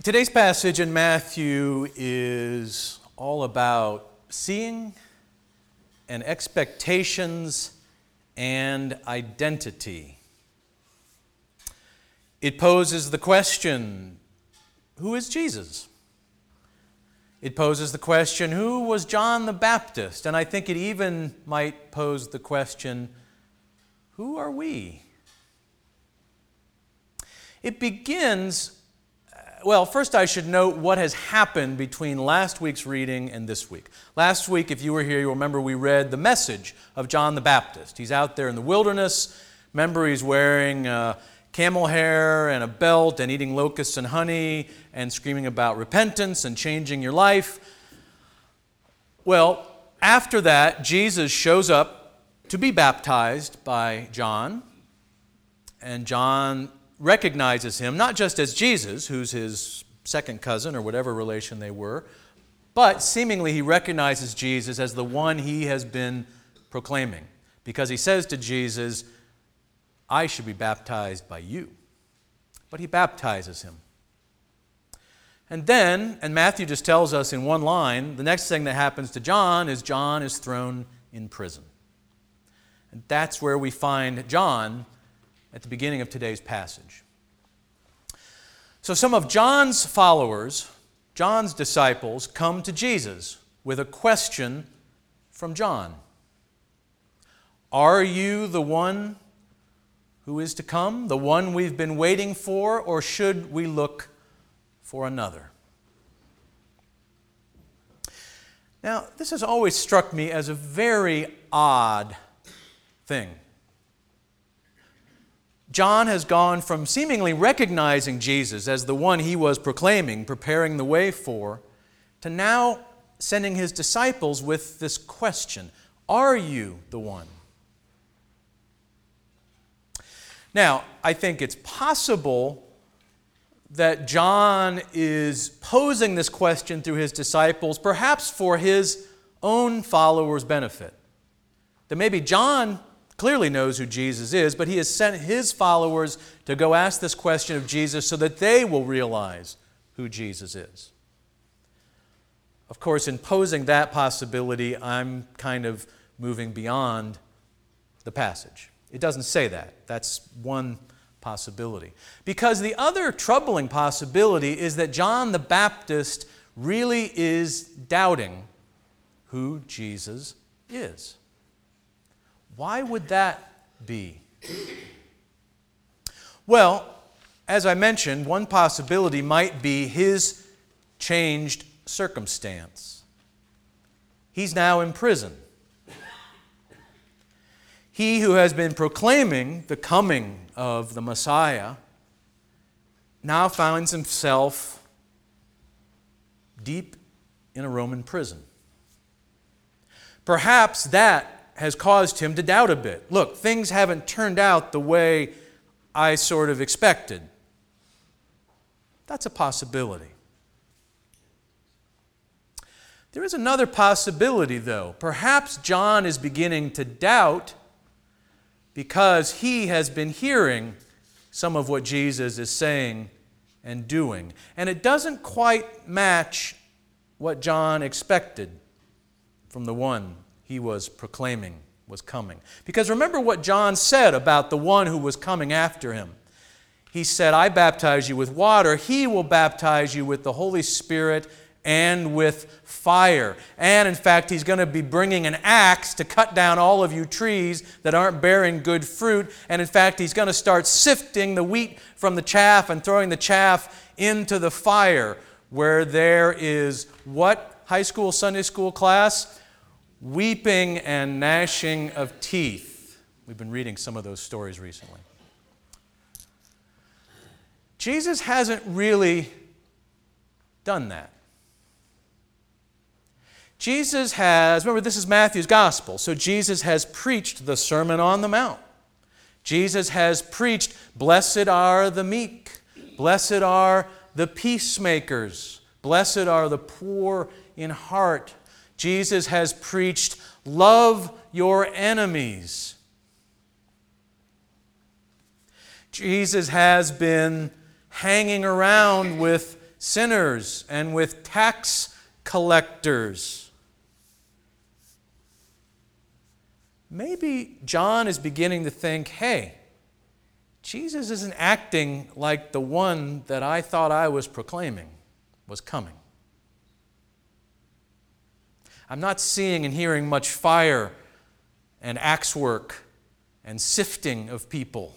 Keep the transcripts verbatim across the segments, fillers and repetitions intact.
Today's passage in Matthew is all about seeing and expectations and identity. It poses the question, who is Jesus? It poses the question, who was John the Baptist? And I think it even might pose the question, who are we? It begins, well, first I should note what has happened between last week's reading and this week. Last week, if you were here, you'll remember we read the message of John the Baptist. He's out there in the wilderness. Remember, he's wearing uh, camel hair and a belt and eating locusts and honey and screaming about repentance and changing your life. Well, after that, Jesus shows up to be baptized by John, and John recognizes him not just as Jesus, who's his second cousin or whatever relation they were, but seemingly he recognizes Jesus as the one he has been proclaiming, because he says to Jesus, I should be baptized by you. But he baptizes him. And then, and Matthew just tells us in one line, the next thing that happens to John is John is thrown in prison. And that's where we find John at the beginning of today's passage. So some of John's followers, John's disciples, come to Jesus with a question from John. Are you the one who is to come, the one we've been waiting for, or should we look for another? Now, this has always struck me as a very odd thing. John has gone from seemingly recognizing Jesus as the one he was proclaiming, preparing the way for, to now sending his disciples with this question, are you the one? Now, I think it's possible that John is posing this question through his disciples, perhaps for his own followers' benefit. That maybe John clearly knows who Jesus is, but he has sent his followers to go ask this question of Jesus so that they will realize who Jesus is. Of course, in posing that possibility, I'm kind of moving beyond the passage. It doesn't say that. That's one possibility. Because the other troubling possibility is that John the Baptist really is doubting who Jesus is. Why would that be? Well, as I mentioned, one possibility might be his changed circumstance. He's now in prison. He who has been proclaiming the coming of the Messiah now finds himself deep in a Roman prison. Perhaps that has caused him to doubt a bit. Look, things haven't turned out the way I sort of expected. That's a possibility. There is another possibility, though. Perhaps John is beginning to doubt because he has been hearing some of what Jesus is saying and doing. And it doesn't quite match what John expected from the one he was proclaiming was coming. Because remember what John said about the one who was coming after him. He said, I baptize you with water. He will baptize you with the Holy Spirit and with fire. And in fact, he's going to be bringing an axe to cut down all of you trees that aren't bearing good fruit. And in fact, he's going to start sifting the wheat from the chaff and throwing the chaff into the fire, where there is what high school, Sunday school class? Weeping and gnashing of teeth. We've been reading some of those stories recently. Jesus hasn't really done that. Jesus has, remember this is Matthew's gospel, so Jesus has preached the Sermon on the Mount. Jesus has preached, blessed are the meek, blessed are the peacemakers, blessed are the poor in heart. Jesus has preached, love your enemies. Jesus has been hanging around with sinners and with tax collectors. Maybe John is beginning to think, hey, Jesus isn't acting like the one that I thought I was proclaiming was coming. I'm not seeing and hearing much fire and axe work and sifting of people.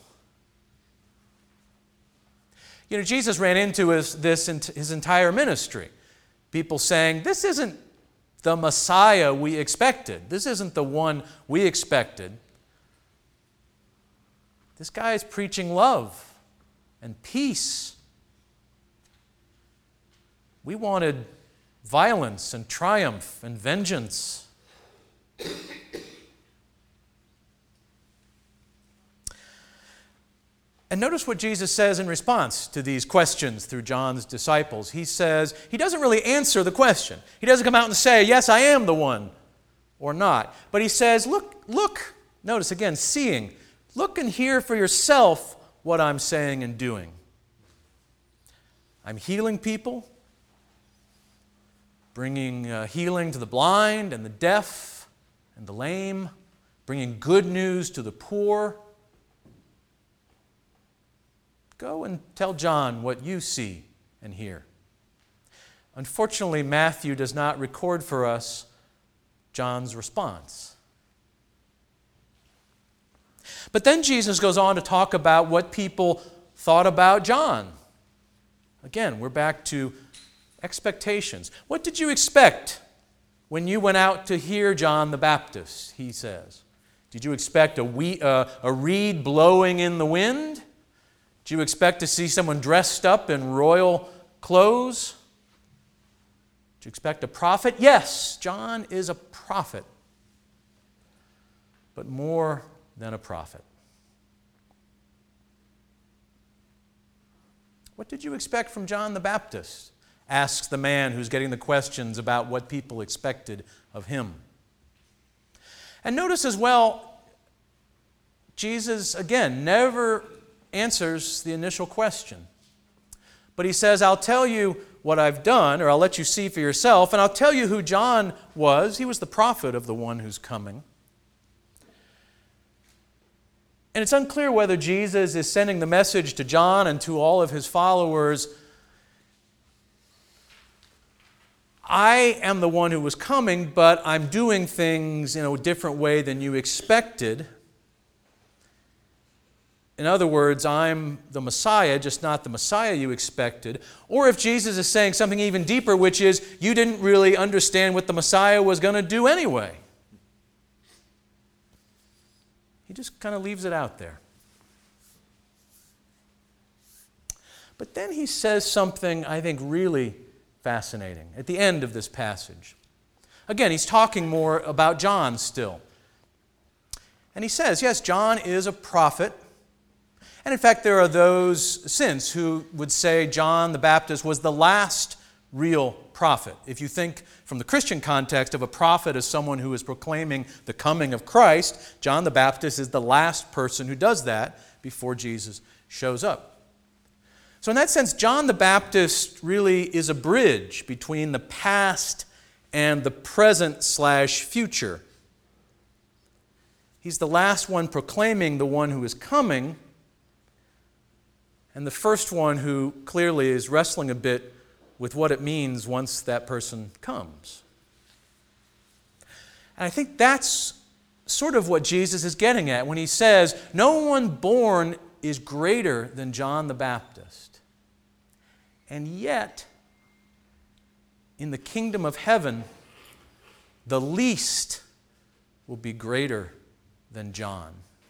You know, Jesus ran into his, this in his entire ministry. People saying, this isn't the Messiah we expected. This isn't the one we expected. This guy is preaching love and peace. We wanted violence and triumph and vengeance. And notice what Jesus says in response to these questions through John's disciples. He says, he doesn't really answer the question. He doesn't come out and say, yes, I am the one, or not. But he says, look, look, notice again, seeing. Look and hear for yourself what I'm saying and doing. I'm healing people, bringing uh, healing to the blind and the deaf and the lame, bringing good news to the poor. Go and tell John what you see and hear. Unfortunately, Matthew does not record for us John's response. But then Jesus goes on to talk about what people thought about John. Again, we're back to expectations. What did you expect when you went out to hear John the Baptist, he says? Did you expect a, wee, uh, a reed blowing in the wind? Did you expect to see someone dressed up in royal clothes? Did you expect a prophet? Yes, John is a prophet, but more than a prophet. What did you expect from John the Baptist? Asks the man who's getting the questions about what people expected of him. And notice as well, Jesus, again, never answers the initial question. But he says, I'll tell you what I've done, or I'll let you see for yourself, and I'll tell you who John was. He was the prophet of the one who's coming. And it's unclear whether Jesus is sending the message to John and to all of his followers, I am the one who was coming, but I'm doing things in a different way than you expected. In other words, I'm the Messiah, just not the Messiah you expected. Or if Jesus is saying something even deeper, which is, you didn't really understand what the Messiah was going to do anyway. He just kind of leaves it out there. But then he says something, I think, really fascinating at the end of this passage. Again, he's talking more about John still. And he says, yes, John is a prophet. And in fact, there are those since who would say John the Baptist was the last real prophet. If you think from the Christian context of a prophet as someone who is proclaiming the coming of Christ, John the Baptist is the last person who does that before Jesus shows up. So in that sense, John the Baptist really is a bridge between the past and the present slash future. He's the last one proclaiming the one who is coming, and the first one who clearly is wrestling a bit with what it means once that person comes. And I think that's sort of what Jesus is getting at when he says, no one born is greater than John the Baptist. And yet, in the kingdom of heaven, the least will be greater than John.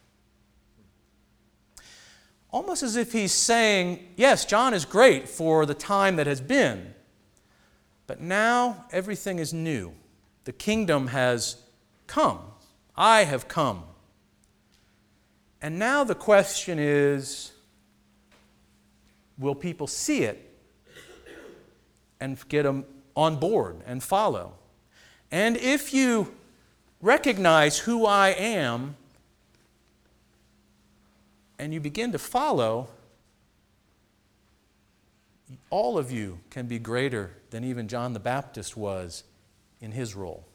Almost as if he's saying, yes, John is great for the time that has been, but now everything is new. The kingdom has come. I have come. And now the question is, will people see it and get them on board and follow? And if you recognize who I am, and you begin to follow, all of you can be greater than even John the Baptist was in his role.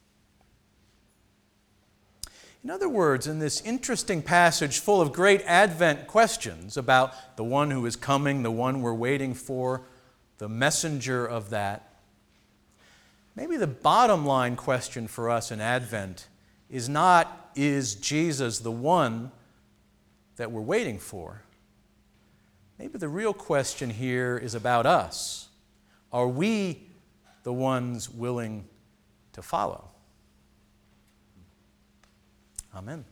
In other words, in this interesting passage full of great Advent questions about the one who is coming, the one we're waiting for, the messenger of that, maybe the bottom line question for us in Advent is not, is Jesus the one that we're waiting for? Maybe the real question here is about us. Are we the ones willing to follow? Amen.